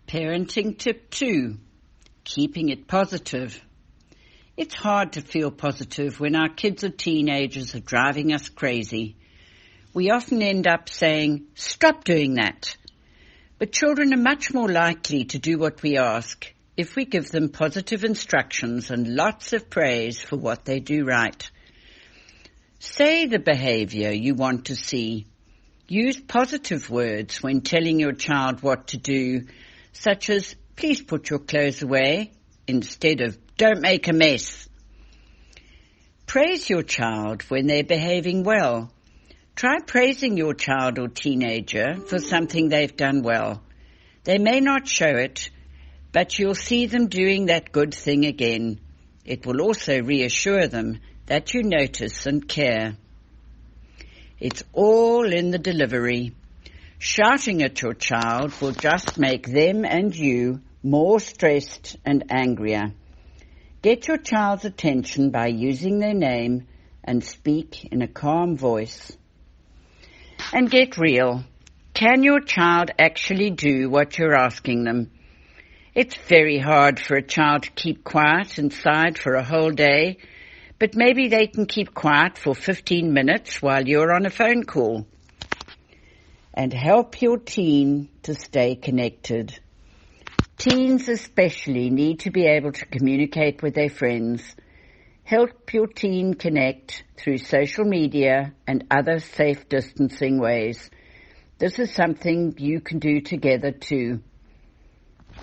Parenting tip 2, keeping it positive. It's hard to feel positive when our kids or teenagers are driving us crazy. We often end up saying, "Stop doing that." But children are much more likely to do what we ask if we give them positive instructions and lots of praise for what they do right. Say the behavior you want to see. Use positive words when telling your child what to do, such as, "Please put your clothes away," instead of, "Don't make a mess." Praise your child when they're behaving well. Try praising your child or teenager for something they've done well. They may not show it, but you'll see them doing that good thing again. It will also reassure them that you notice and care. It's all in the delivery. Shouting at your child will just make them and you more stressed and angrier. Get your child's attention by using their name and speak in a calm voice. And get real. Can your child actually do what you're asking them? It's very hard for a child to keep quiet inside for a whole day, but maybe they can keep quiet for 15 minutes while you're on a phone call. And help your teen to stay connected. Teens especially need to be able to communicate with their friends. Help your teen connect through social media and other safe distancing ways. This is something you can do together too.